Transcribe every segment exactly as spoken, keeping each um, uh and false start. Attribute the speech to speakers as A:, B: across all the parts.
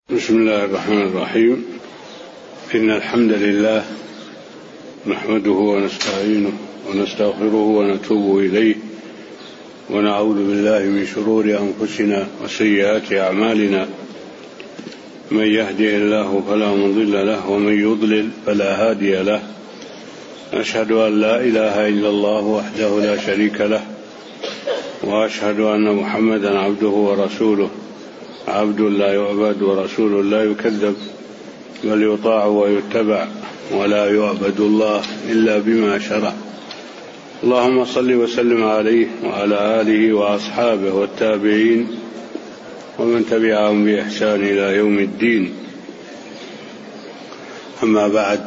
A: بسم الله الرحمن الرحيم. إن الحمد لله نحمده ونستعينه ونستغفره ونتوب إليه ونعوذ بالله من شرور أنفسنا وسيئات أعمالنا، من يهده الله فلا مضل له ومن يضلل فلا هادي له. أشهد أن لا إله إلا الله وحده لا شريك له، وأشهد أن محمدا عبده ورسوله، عبد لا يعبد ورسول لا يكذب، بل يطاع ويتبع، ولا يعبد الله إلا بما شرع. اللهم صل وسلم عليه وعلى آله وأصحابه والتابعين ومن تبعهم بإحسان إلى يوم الدين. أما بعد،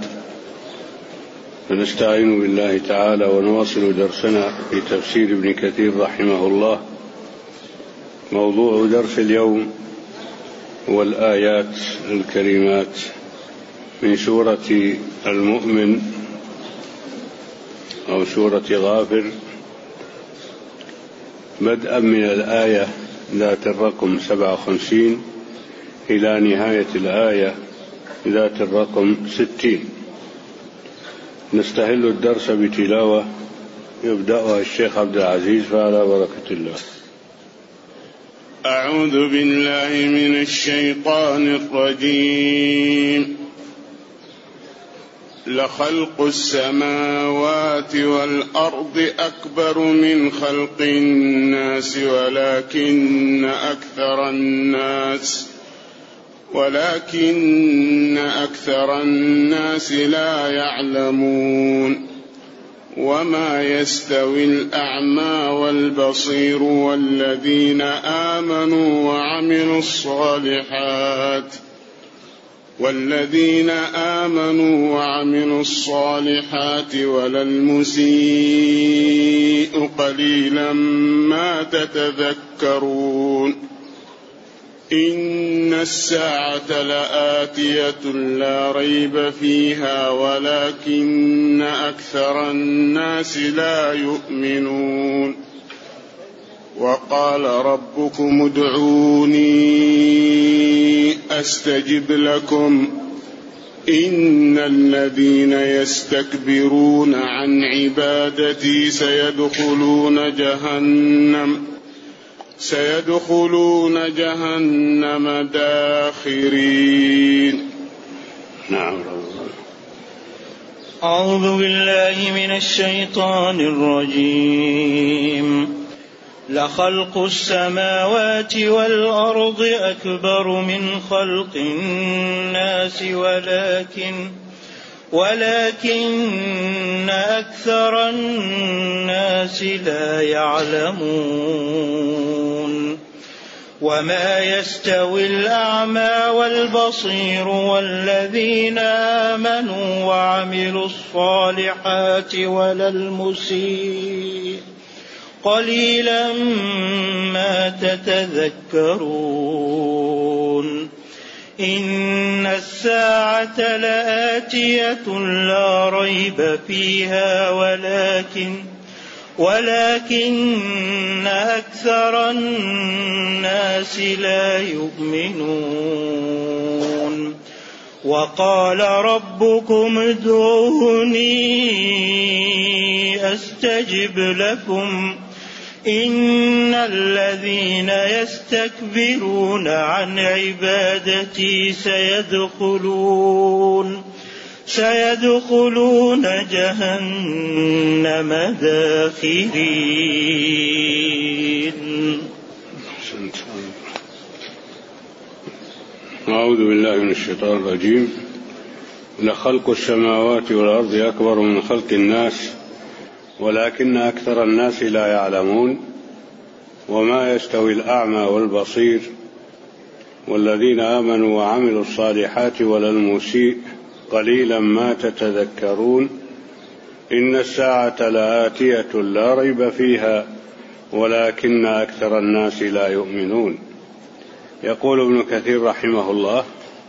A: فنستعين بالله تعالى ونواصل درسنا في تفسير ابن كثير رحمه الله. موضوع درس اليوم هو الآيات الكريمات من سورة المؤمن أو سورة غافر، بدءا من الآية ذات الرقم سبعة وخمسين إلى نهاية الآية ذات الرقم ستين. نستهل الدرس بتلاوة يبدأها الشيخ عبد العزيز، فعلى بركة الله.
B: أعوذ بالله من الشيطان الرجيم. لخلق السماوات والأرض أكبر من خلق الناس ولكن أكثر الناس ولكن أكثر الناس لا يعلمون. وما يستوي الأعمى والبصير والذين آمنوا وعملوا الصالحات والذين آمنوا وعملوا الصالحات ولا المسيء قليلا ما تتذكرون. إن الساعة لآتية لا ريب فيها ولكن أكثر الناس لا يؤمنون. وقال ربكم ادعوني أستجب لكم إن الذين يستكبرون عن عبادتي سيدخلون جهنم سيدخلون جهنم داخرين.
A: نعم.
C: أعوذ بالله من الشيطان الرجيم. لخلق السماوات والأرض أكبر من خلق الناس ولكن ولكن أكثر الناس لا يعلمون. وما يستوي الأعمى والبصير والذين آمنوا وعملوا الصالحات ولا المسيء قليلا ما تتذكرون. إن الساعة لآتية لا ريب فيها ولكن ولكن أكثر الناس لا يؤمنون. وقال ربكم ادعوني أستجب لكم إن الذين يستكبرون عن عبادتي سيدخلون سيدخلون جهنم داخرين.
A: أعوذ بالله من الشيطان الرجيم. لخلق السماوات والأرض أكبر من خلق الناس ولكن أكثر الناس لا يعلمون. وما يستوي الأعمى والبصير والذين آمنوا وعملوا الصالحات ولا المسيء قليلا ما تتذكرون. إن الساعة لآتية لا ريب فيها ولكن أكثر الناس لا يؤمنون. يقول ابن كثير رحمه الله،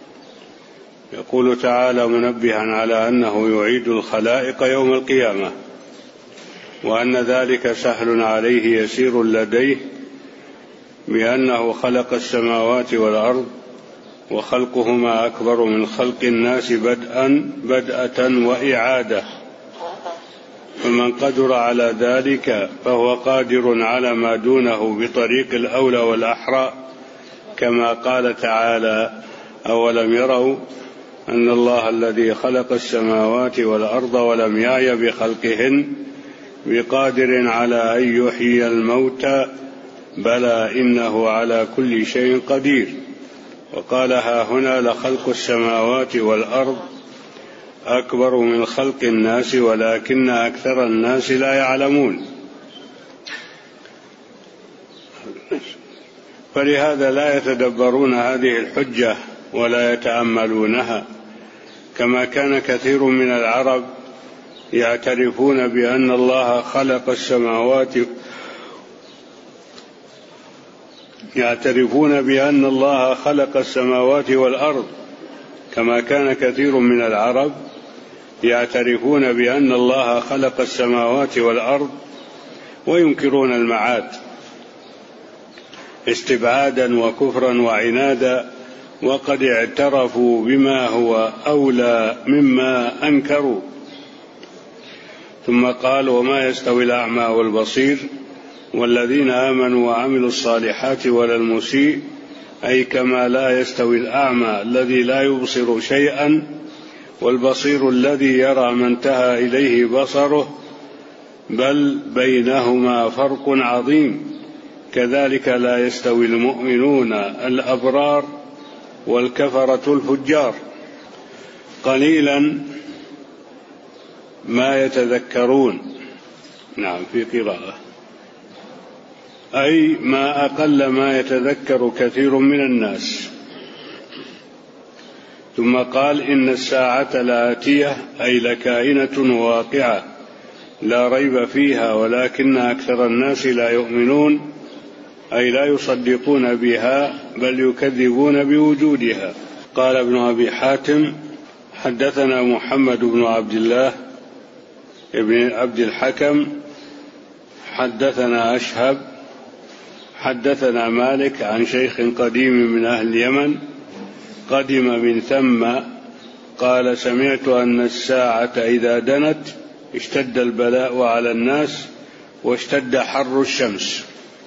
A: يقول تعالى منبها على أنه يعيد الخلائق يوم القيامة، وأن ذلك سهل عليه يسير لديه، بأنه خلق السماوات والأرض وخلقهما أكبر من خلق الناس بدءا بدءة وإعادة، فمن قدر على ذلك فهو قادر على ما دونه بطريق الأولى والأحرى، كما قال تعالى: أولم يروا أن الله الذي خلق السماوات والأرض ولم يعي بخلقهن بقادر على أن يحيي الموتى بلى إنه على كل شيء قدير. وقال: ها هنا لخلق السماوات والأرض أكبر من خلق الناس ولكن أكثر الناس لا يعلمون. فلهذا لا يتدبرون هذه الحجة ولا يتأملونها، كما كان كثير من العرب يعترفون بأن الله خلق السماوات يعترفون بأن الله خلق السماوات والأرض كما كان كثير من العرب يعترفون بأن الله خلق السماوات والأرض وينكرون المعاد استبعادا وكفرا وعنادا، وقد اعترفوا بما هو أولى مما أنكروا. ثم قال: وما يستوي الأعمى والبصير والذين آمنوا وعملوا الصالحات ولا المسيء، أي كما لا يستوي الأعمى الذي لا يبصر شيئا والبصير الذي يرى ما انتهى إليه بصره، بل بينهما فرق عظيم. كذلك لا يستوي المؤمنون الأبرار والكفرة الفجار، قليلا ما يتذكرون. نعم، في قراءة أي ما أقل ما يتذكر كثير من الناس. ثم قال: إن الساعة لآتية، أي لكائنة واقعة لا ريب فيها ولكن أكثر الناس لا يؤمنون، أي لا يصدقون بها بل يكذبون بوجودها. قال ابن أبي حاتم: حدثنا محمد بن عبد الله ابن عبد الحكم حدثنا أشهب حدثنا مالك عن شيخ قديم من أهل اليمن قدم من ثم قال: سمعت أن الساعة إذا دنت اشتد البلاء على الناس واشتد حر الشمس.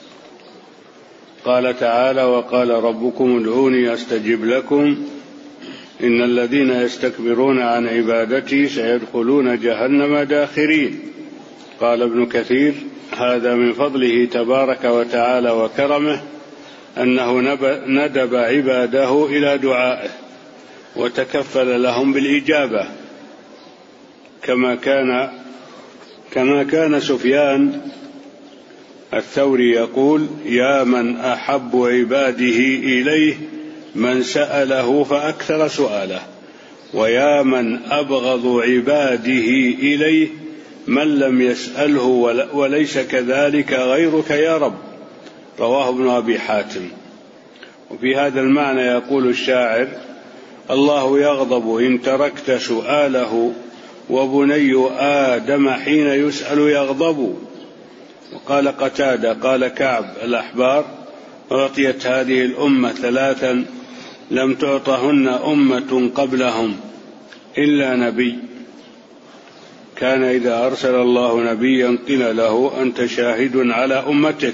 A: قال تعالى: وقال ربكم ادعوني أستجب لكم إن الذين يستكبرون عن عبادتي سيدخلون جهنم داخرين. قال ابن كثير: هذا من فضله تبارك وتعالى وكرمه أنه ندب عباده إلى دعائه وتكفل لهم بالإجابة، كما كان كما كان سفيان الثوري يقول: يا من أحب عباده إليه من سأله فأكثر سؤاله، ويا من أبغض عباده إليه من لم يسأله وليس كذلك غيرك يا رب. رواه ابن أبي حاتم. وفي هذا المعنى يقول الشاعر: الله يغضب إن تركت سؤاله وبني آدم حين يسأل يغضب. وقال قتادة قال كعب الأحبار: أعطيت هذه الأمة ثلاثا لم تعطهن أمة قبلهم إلا نبي، كان إذا أرسل الله نبيا قيل له: أنت شاهد على أمتك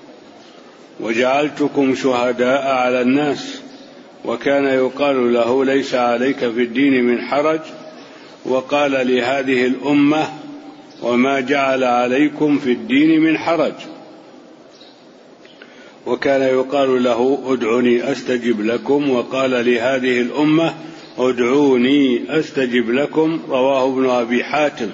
A: وجعلتكم شهداء على الناس، وكان يقال له: ليس عليك في الدين من حرج، وقال لهذه الأمة: وما جعل عليكم في الدين من حرج. وكان يقال له: ادعوني أستجب لكم، وقال لهذه الأمة: ادعوني أستجب لكم. رواه ابن أبي حاتم.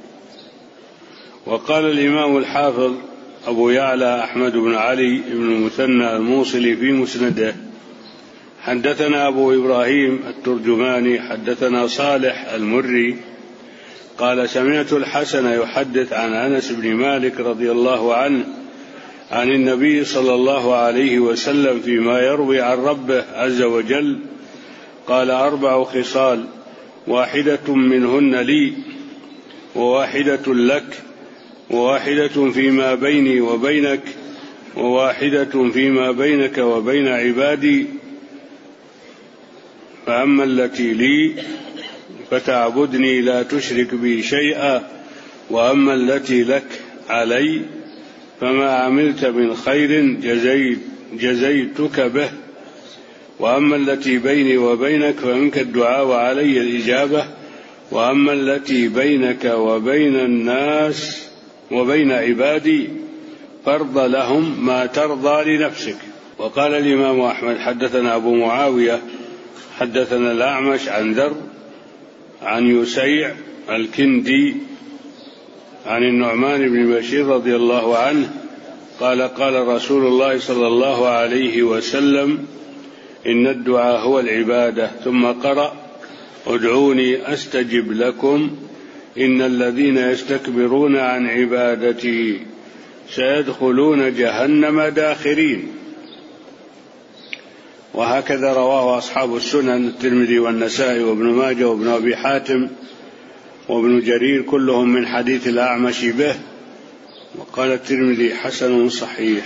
A: وقال الإمام الحافظ أبو يعلى أحمد بن علي بن المثنى الموصلي في مسنده: حدثنا أبو إبراهيم الترجماني حدثنا صالح المري قال: سمعت الحسن يحدث عن أنس بن مالك رضي الله عنه عن النبي صلى الله عليه وسلم فيما يروي عن ربه عز وجل قال: أربع خصال واحدة منهن لي وواحدة لك وواحدة فيما بيني وبينك وواحدة فيما بينك وبين عبادي. فأما التي لي فتعبدني لا تشرك بي شيئا، وأما التي لك علي فما عملت من خير جزيت جزيتك به، وأما التي بيني وبينك فمنك الدعاء وعلي الإجابة، وأما التي بينك وبين الناس وبين عبادي فارض لهم ما ترضى لنفسك. وقال الإمام أحمد حدثنا أبو معاوية حدثنا الأعمش عن ذر عن يسيع الكندي عن النعمان بن بشير رضي الله عنه قال قال رسول الله صلى الله عليه وسلم: إن الدعاء هو العبادة. ثم قرأ: ادعوني أستجب لكم إن الذين يستكبرون عن عبادتي سيدخلون جهنم داخرين. وهكذا رواه أصحاب السنن الترمذي والنسائي وابن ماجه وابن أبي حاتم وابن جرير كلهم من حديث الأعمش به. وقال الترمذي: حسن صحيح.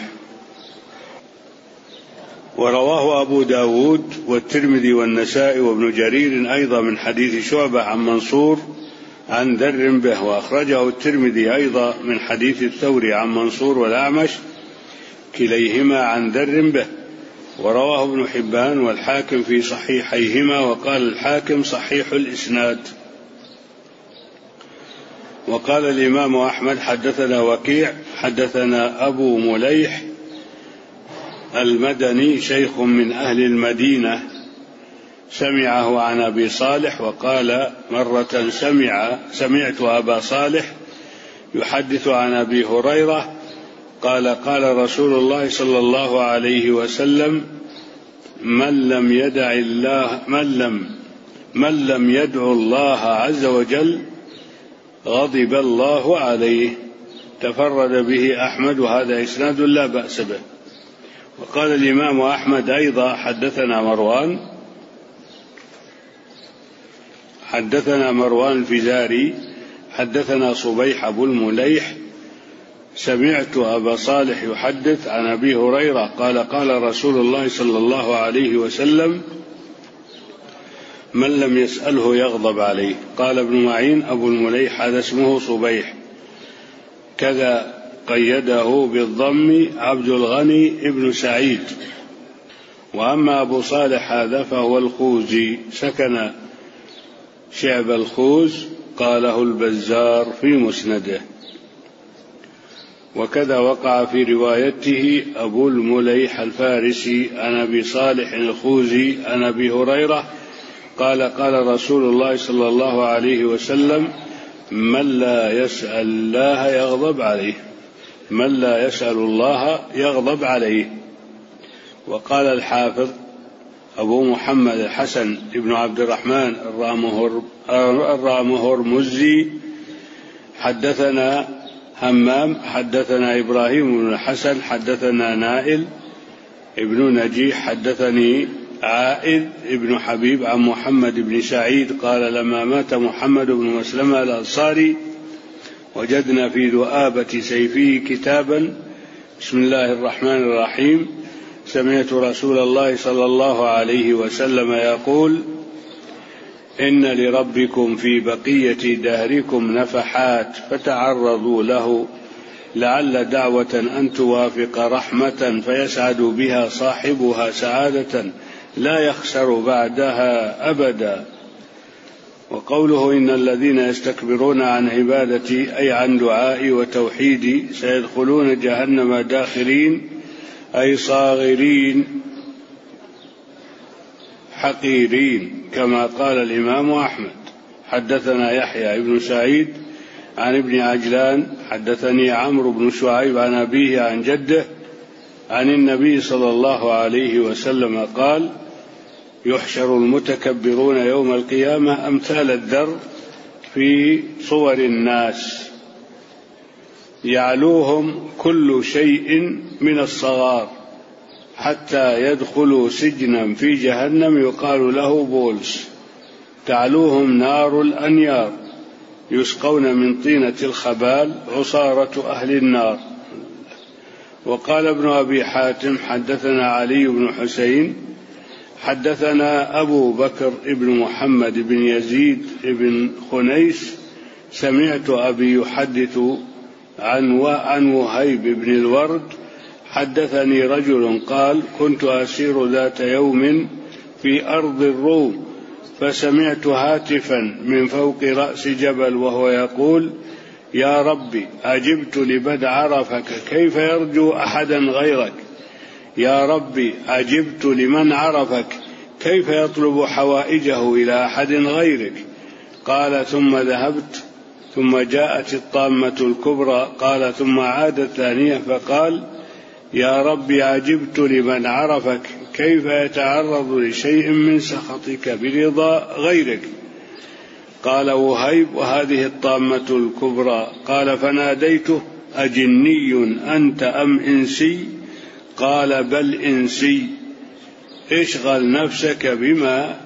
A: ورواه أبو داود والترمذي والنسائي وابن جرير أيضا من حديث شعبة عن منصور عن ذر به، وأخرجه الترمذي أيضا من حديث الثوري عن منصور والأعمش كليهما عن ذر به. ورواه ابن حبان والحاكم في صحيحيهما، وقال الحاكم صحيح الإسناد. وقال الإمام أحمد حدثنا وكيع حدثنا أبو مليح المدني شيخ من أهل المدينة سمعه عن أبي صالح، وقال مرة سمع سمعت أبا صالح يحدث عن أبي هريرة قال قال رسول الله صلى الله عليه وسلم: من لم يدع الله من لم من لم يدع الله عز وجل غضب الله عليه. تفرد به أحمد وهذا إسناد لا بأس به. وقال الإمام أحمد أيضا حدثنا مروان حدثنا مروان الفزاري حدثنا صبيح أبو المليح سمعت أبا صالح يحدث عن أبي هريرة قال قال رسول الله صلى الله عليه وسلم: من لم يسأله يغضب عليه. قال ابن معين: أبو المليح هذا اسمه صبيح، كذا قيده بالضم عبد الغني ابن سعيد. وأما أبو صالح هذا فهو الخوزي، سكن شعب الخوز، قاله البزار في مسنده. وكذا وقع في روايته أبو المليح الفارسي عن أبي صالح الخوزي عن أبي هريرة قال قال رسول الله صلى الله عليه وسلم: من لا يسأل الله يغضب عليه من لا يسأل الله يغضب عليه. وقال الحافظ أبو محمد الحسن ابن عبد الرحمن الرامهرمزي حدثنا همام حدثنا إبراهيم بن الحسن حدثنا نائل ابن نجيح حدثني عائد ابن حبيب عن محمد بن سعيد قال: لما مات محمد بن مسلمة الأنصاري وجدنا في ذؤابة سيفه كتابا: بسم الله الرحمن الرحيم. سمعت رسول الله صلى الله عليه وسلم يقول: إن لربكم في بقية دهركم نفحات فتعرضوا له لعل دعوة أن توافق رحمة فيسعد بها صاحبها سعادة لا يخسر بعدها أبدا. وقوله: إن الذين يستكبرون عن عبادتي أي عن دعائي وتوحيدي سيدخلون جهنم داخرين أي صاغرين حقيرين، كما قال الإمام أحمد. حدثنا يحيى بن سعيد عن ابن عجلان حدثني عمرو بن شعيب عن أبيه عن جده عن النبي صلى الله عليه وسلم قال: يحشر المتكبرون يوم القيامة أمثال الذر في صور الناس يعلوهم كل شيء من الصغار حتى يدخلوا سجنا في جهنم يقال له بولس، تعلوهم نار الأنيار يسقون من طينة الخبال عصارة أهل النار. وقال ابن أبي حاتم حدثنا علي بن حسين حدثنا أبو بكر بن محمد بن يزيد بن خنيس سمعت أبي يحدث عن عن وهيب بن الورد حدثني رجل قال كنت أسير ذات يوم في أرض الروم فسمعت هاتفا من فوق رأس جبل وهو يقول يا ربي أجبت لمن عرفك كيف يرجو أحدا غيرك يا ربي أجبت لمن عرفك كيف يطلب حوائجه إلى أحد غيرك. قال ثم ذهبت ثم جاءت الطامة الكبرى قال ثم عاد ثانية فقال يا ربي أجبت لمن عرفك كيف يتعرض لشيء من سخطك برضا غيرك. قال وهيب وهذه الطامة الكبرى. قال فناديته أجني أنت أم إنسي؟ قال بل إنسي. اشغل نفسك بما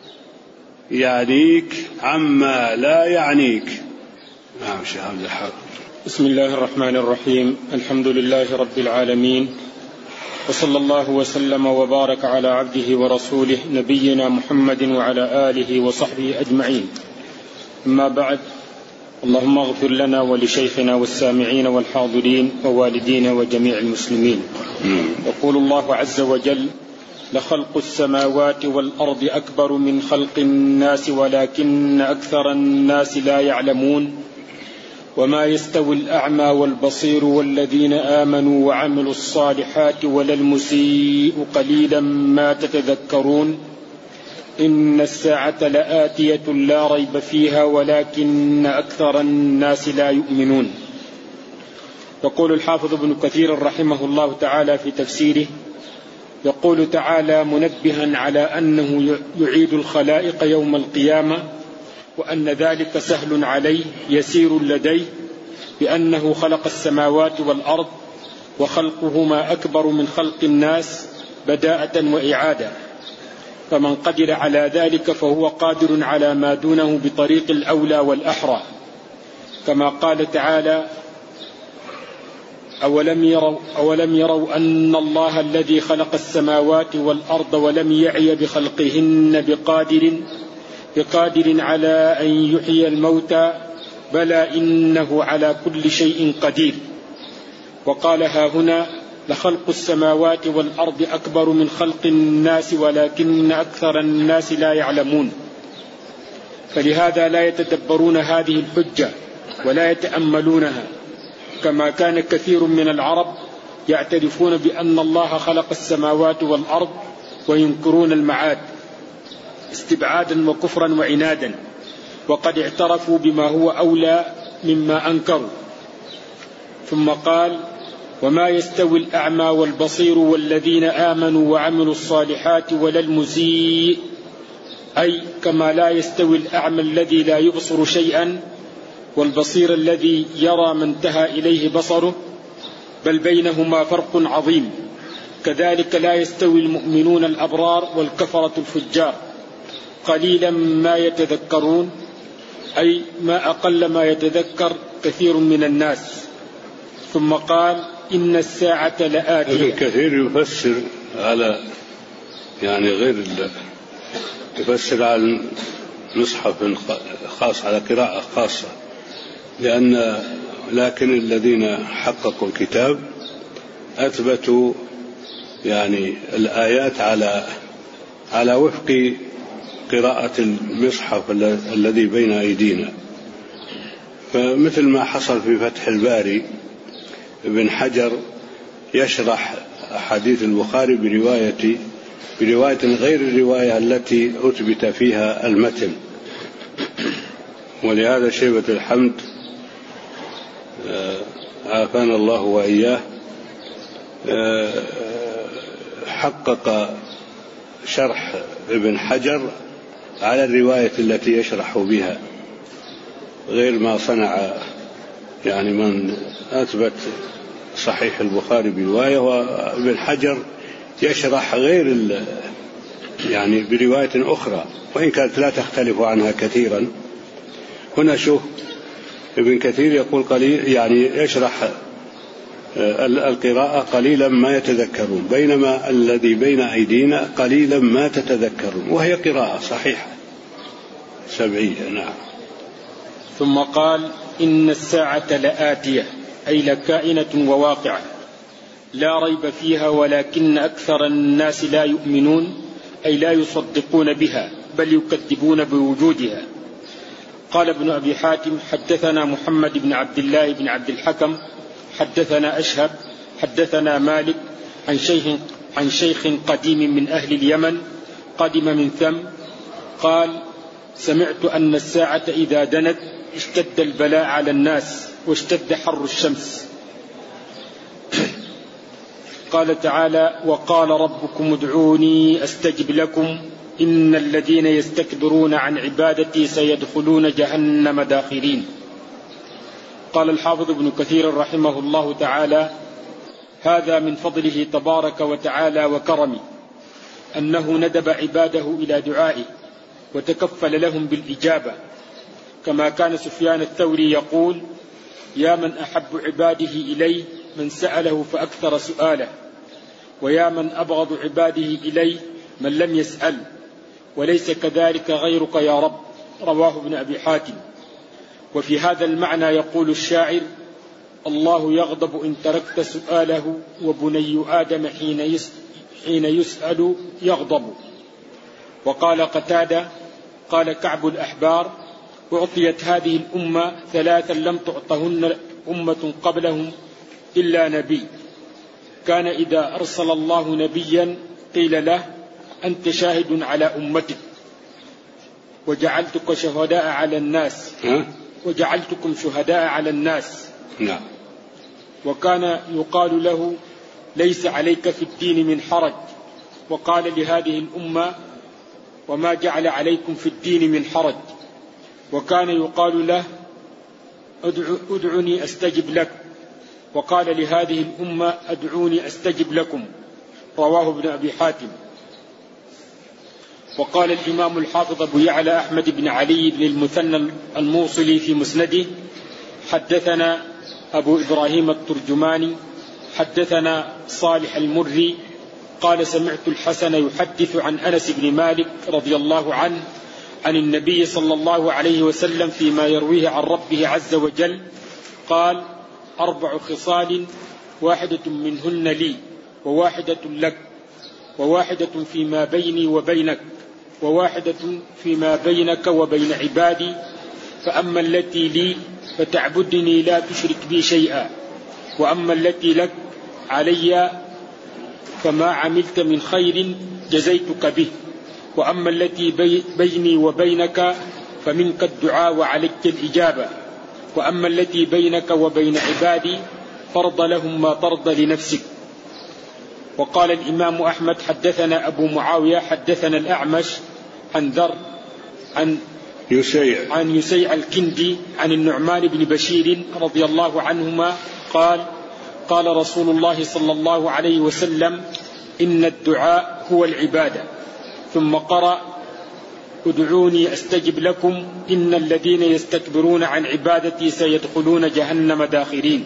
A: يعنيك عما لا يعنيك. نعم شيخ عبد الحق.
D: بسم الله الرحمن الرحيم. الحمد لله رب العالمين وصلى الله وسلم وبارك على عبده ورسوله نبينا محمد وعلى آله وصحبه أجمعين. أما بعد، اللهم اغفر لنا ولشيخنا والسامعين والحاضرين ووالدينا وجميع المسلمين. يقول الله عز وجل لخلق السماوات والأرض أكبر من خلق الناس ولكن أكثر الناس لا يعلمون وما يستوي الأعمى والبصير والذين آمنوا وعملوا الصالحات ولا المسيء قليلا ما تتذكرون إن الساعة لآتية لا ريب فيها ولكن أكثر الناس لا يؤمنون. يقول الحافظ ابن كثير رحمه الله تعالى في تفسيره يقول تعالى منبها على أنه يعيد الخلائق يوم القيامة وأن ذلك سهل عليه يسير لديه بأنه خلق السماوات والأرض وخلقهما أكبر من خلق الناس بداءة وإعادة، فمن قدر على ذلك فهو قادر على ما دونه بطريق الأولى والأحرى، كما قال تعالى أولم يروا, أولم يروا أن الله الذي خلق السماوات والأرض ولم يعي بخلقهن بقادر بقادر على أن يحيي الموتى بلى إنه على كل شيء قدير. وقال ها هنا لخلق السماوات والأرض أكبر من خلق الناس ولكن أكثر الناس لا يعلمون، فلهذا لا يتدبرون هذه الحجة ولا يتأملونها، كما كان كثير من العرب يعترفون بأن الله خلق السماوات والأرض وينكرون المعاد استبعادا وكفرا وعنادا، وقد اعترفوا بما هو أولى مما أنكروا. ثم قال وما يستوي الأعمى والبصير والذين آمنوا وعملوا الصالحات ولا المسيء، أي كما لا يستوي الأعمى الذي لا يبصر شيئا والبصير الذي يرى ما انتهى إليه بصره، بل بينهما فرق عظيم. كذلك لا يستوي المؤمنون الأبرار والكفرة الفجار قليلا ما يتذكرون، أي ما أقل ما يتذكر كثير من الناس. ثم قال إن الساعة لآتية.
A: الكثير يفسر على يعني غير يفسر على مصحف خاص على قراءة خاصة، لأن لكن الذين حققوا الكتاب أثبتوا يعني الآيات على على وفق قراءة المصحف الذي بين أيدينا. فمثل ما حصل في فتح الباري ابن حجر يشرح حديث البخاري برواية برواية غير الرواية التي أثبت فيها المتن، ولهذا شيبة الحمد عافانا الله وإياه حقق شرح ابن حجر على الرواية التي يشرح بها، غير ما صنع يعني من أثبت صحيح البخاري برواية وابن حجر يشرح غير يعني برواية أخرى وإن كانت لا تختلف عنها كثيرا. هنا شوف ابن كثير يقول قليل يعني يشرح القراءة قليلا ما يتذكرون، بينما الذي بين أيدينا قليلا ما تتذكرون، وهي قراءة صحيحة سبعية. نعم.
D: ثم قال: إن الساعة لآتية، أي لكائنة وواقعة، لا ريب فيها ولكن أكثر الناس لا يؤمنون، أي لا يصدقون بها بل يكذبون بوجودها. قال ابن أبي حاتم: حدثنا محمد بن عبد الله بن عبد الحكم حدثنا أشهب حدثنا مالك عن شيخ, عن شيخ قديم من أهل اليمن قدم من ثم قال: سمعت أن الساعة إذا دنت اشتد البلاء على الناس واشتد حر الشمس. قال تعالى: وقال ربكم ادعوني أستجب لكم إن الذين يستكبرون عن عبادتي سيدخلون جهنم داخرين. قال الحافظ ابن كثير رحمه الله تعالى: هذا من فضله تبارك وتعالى وكرمه أنه ندب عباده إلى دعائه وتكفل لهم بالإجابة، كما كان سفيان الثوري يقول: يا من أحب عباده إليه من سأله فأكثر سؤاله، ويا من أبغض عباده إليه من لم يسأل، وليس كذلك غيرك يا رب. رواه ابن أبي حاتم. وفي هذا المعنى يقول الشاعر: الله يغضب إن تركت سؤاله، وبني آدم حين يسأل يغضب. وقال قتادة: قال كعب الأحبار: أعطيت هذه الأمة ثلاثا لم تعطهن أمة قبلهم إلا نبي، كان إذا أرسل الله نبيا قيل له: أنت شاهد على أمتك وجعلتك شهداء على الناس وجعلتكم شهداء على الناس.
A: نعم.
D: وكان يقال له: ليس عليك في الدين من حرج. وقال لهذه الأمة: وما جعل عليكم في الدين من حرج. وكان يقال له: ادعني أستجب لك. وقال لهذه الأمة: ادعوني أستجب لكم. رواه ابن أبي حاتم. وقال الإمام الحافظ أبو يعلى أحمد بن علي بن المثنى الموصلي في مسنده: حدثنا أبو إبراهيم الترجماني حدثنا صالح المري قال: سمعت الحسن يحدث عن أنس بن مالك رضي الله عنه عن النبي صلى الله عليه وسلم فيما يرويه عن ربه عز وجل قال: أربع خصال واحدة منهن لي وواحدة لك، وواحدة فيما بيني وبينك، وواحدة فيما بينك وبين عبادي، فأما التي لي فتعبدني لا تشرك بي شيئا، وأما التي لك علي فما عملت من خير جزيتك به، وأما التي بي بيني وبينك فمنك الدعاء وعليك الإجابة، وأما التي بينك وبين عبادي فرض لهم ما ترضى لنفسك. وقال الإمام أحمد: حدثنا أبو معاوية حدثنا الأعمش عن ذر عن
A: يسيع
D: عن يسيع الكندي عن النعمان بن بشير رضي الله عنهما قال: قال رسول الله صلى الله عليه وسلم: إن الدعاء هو العبادة. ثم قرأ: ادعوني أستجب لكم إن الذين يستكبرون عن عبادتي سيدخلون جهنم داخرين.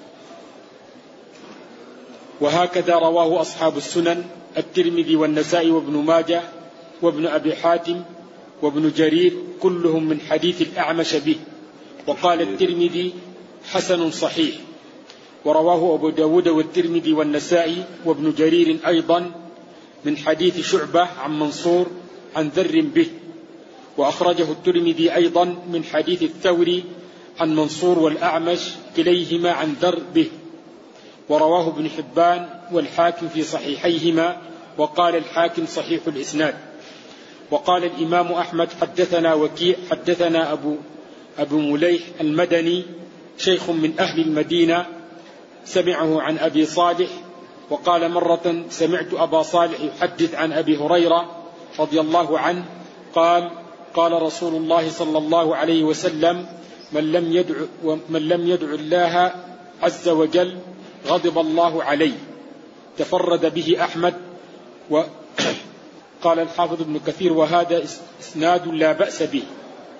D: وهكذا رواه أصحاب السنن الترمذي والنسائي وابن ماجه وابن أبي حاتم وابن جرير كلهم من حديث الأعمش به. وقال الترمذي: حسن صحيح. ورواه أبو داود والترمذي والنسائي وابن جرير أيضا من حديث شعبة عن منصور عن ذر به. وأخرجه الترمذي أيضا من حديث الثوري عن منصور والأعمش كليهما عن ذر به. ورواه ابن حبان والحاكم في صحيحيهما، وقال الحاكم صحيح الإسناد. وقال الإمام أحمد: حدثنا وكيع حدثنا أبو, أبو مليح المدني شيخ من أهل المدينة سمعه عن أبي صالح. وقال مرة: سمعت أبا صالح يحدث عن أبي هريرة رضي الله عنه قال: قال رسول الله صلى الله عليه وسلم: من لم يدع, من لم يدع الله عز وجل غضب الله عليه. تفرد به أحمد. وقال الحافظ ابن كثير: وهذا إسناد لا بأس به.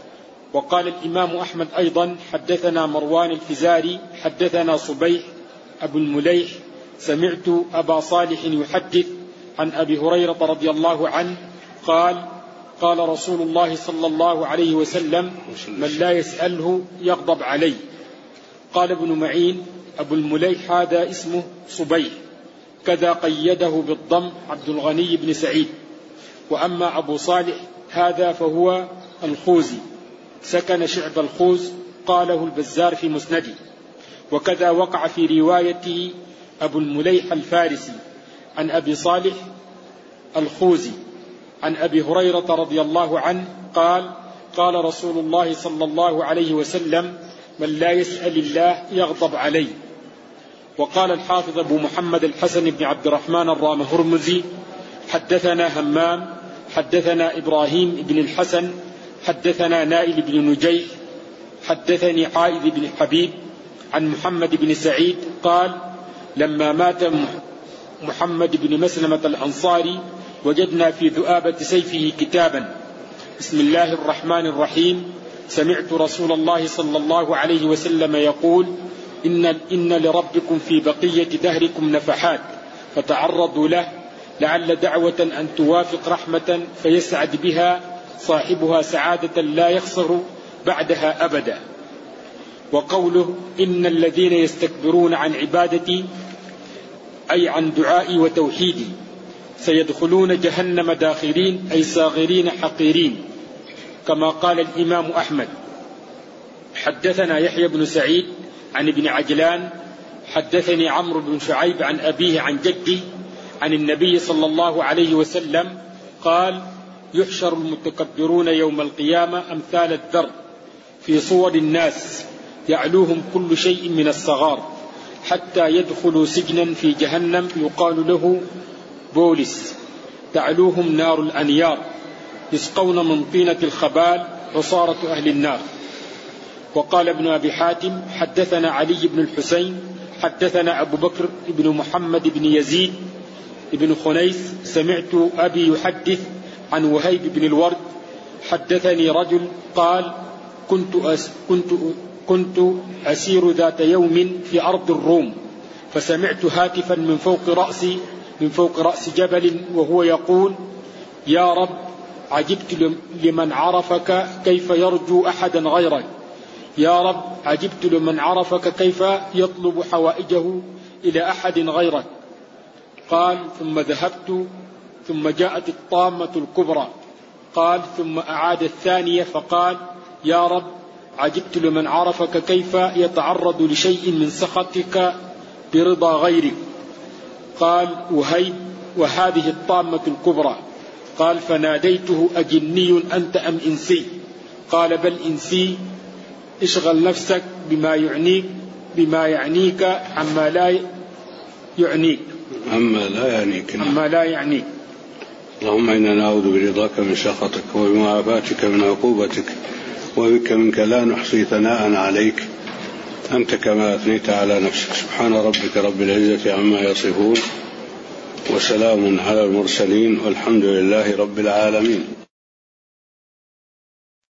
D: وقال الإمام أحمد أيضا: حدثنا مروان الفزاري حدثنا صبيح أبو المليح سمعت أبا صالح يحدث عن أبي هريرة رضي الله عنه قال قال رسول الله صلى الله عليه وسلم من لا يسأله يغضب عليه. قال ابن معين أبو المليح هذا اسمه صبيح، كذا قيده بالضم عبد الغني بن سعيد. وأما أبو صالح هذا فهو الخوزي، سكن شعب الخوز، قاله البزار في مسنده. وكذا وقع في روايته أبو المليح الفارسي عن أبي صالح الخوزي عن أبي هريرة رضي الله عنه قال قال رسول الله صلى الله عليه وسلم من لا يسأل الله يغضب عليه. وقال الحافظ أبو محمد الحسن بن عبد الرحمن الرامهرمزي حدثنا همام حدثنا إبراهيم بن الحسن حدثنا نائل بن نجيح حدثني عائذ بن حبيب عن محمد بن سعيد قال لما مات محمد بن مسلمة الأنصاري وجدنا في ذؤابة سيفه كتابا بسم الله الرحمن الرحيم سمعت رسول الله صلى الله عليه وسلم يقول إن, إن لربكم في بقية دهركم نفحات فتعرضوا له لعل دعوة أن توافق رحمة فيسعد بها صاحبها سعادة لا يخسر بعدها أبدا. وقوله إن الذين يستكبرون عن عبادتي أي عن دعائي وتوحيدي سيدخلون جهنم داخرين أي صاغرين حقيرين، كما قال الإمام أحمد. حدثنا يحيى بن سعيد عن ابن عجلان حدثني عمرو بن شعيب عن أبيه عن جدي عن النبي صلى الله عليه وسلم قال يحشر المتكبرون يوم القيامة أمثال الذر في صور الناس يعلوهم كل شيء من الصغار حتى يدخلوا سجنا في جهنم يقال له بولس تعلوهم نار الأنيار يسقون من طينة الخبال عصارة أهل النار. وقال ابن أبي حاتم حدثنا علي بن الحسين حدثنا أبو بكر بن محمد بن يزيد بن خنيس سمعت أبي يحدث عن وهيب بن الورد حدثني رجل قال كنت أس كنت كنت أسير ذات يوم في أرض الروم فسمعت هاتفا من فوق رأسي من فوق رأس جبل وهو يقول يا رب عجبت لمن عرفك كيف يرجو أحدا غيرك، يا رب عجبت لمن عرفك كيف يطلب حوائجه إلى أحد غيرك. قال ثم ذهبت ثم جاءت الطامة الكبرى قال ثم أعاد الثانية فقال يا رب عجبت لمن عرفك كيف يتعرض لشيء من سخطك برضا غيرك. قال وهيب وهذه الطامة الكبرى. قال فناديته أجني أنت أم إنسي؟ قال بل إنسي. اشغل نفسك بما يعنيك بما يعنيك عما لا يعنيك
A: عما لا يعنيك
D: عما لا يعنيك.
A: اللهم إنا نعوذ برضاك من سخطك وبمعافاتك من عقوبتك وبك منك لا نحصي ثناء عليك أنت كما أثنيت على نفسك. سبحان ربك رب العزة عما يصفون وسلام على المرسلين والحمد لله رب العالمين.